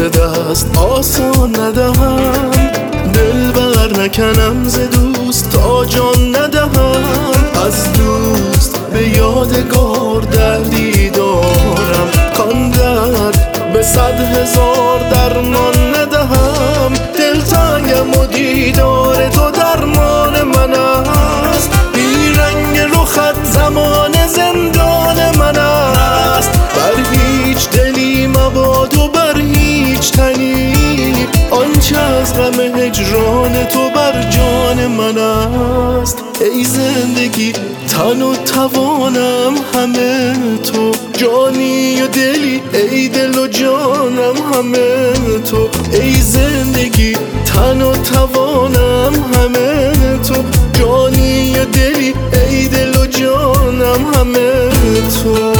دست آسان ندهم، دل بر نکنم ز دوست تا جان ندهم. از دوست به یادگار دردی دارم، کان درد به 100,000 درمان ندهم. دلتنگم و دیدار تو درمان من است، بی رنگ رخت زمان زندان من است. بر هیچ دلی مباد و بر هیچ تنی، آنچه از غم هجران تو بر جان من است. ای زندگی تن و توانم همه تو، جانی و دلی ای دل و جانم همه تو. ای زندگی تن و توانم همه تو، جانی و دلی ای دل و جانم همه تو.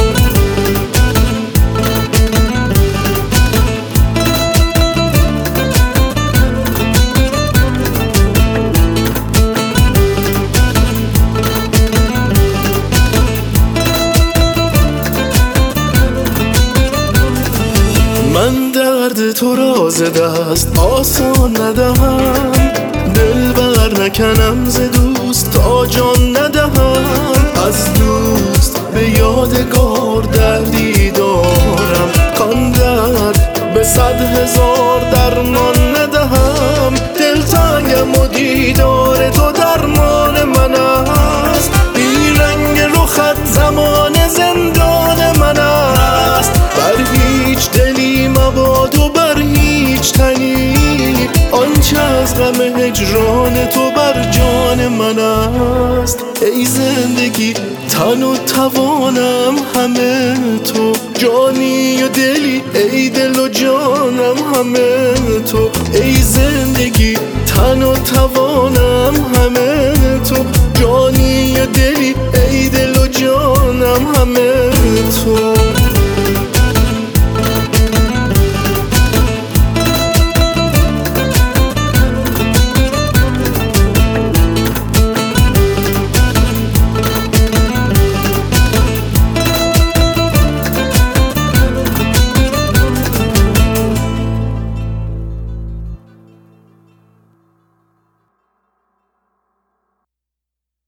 من درد تو را ز دست آسان ندهم، دل بر نکنم ز دوست تا جان ندهم. از دوست به یادگار دردی دارم، کان درد به 100,000 درمان ندهم. دلتنگم و دیدار تو درمان من است، بی رنگ رخت زمان زندان من است. بر هیچ دلی مباد و بر هیچ تنی، آنچه از غم هجران تو بر جان من است. ای زندگی تن و توانم همه تو، جانی و دلی ای دل و جانم همه تو. ای زندگی تن و توانم همه تو، جانی و دلی ای دل و جانم همه تو.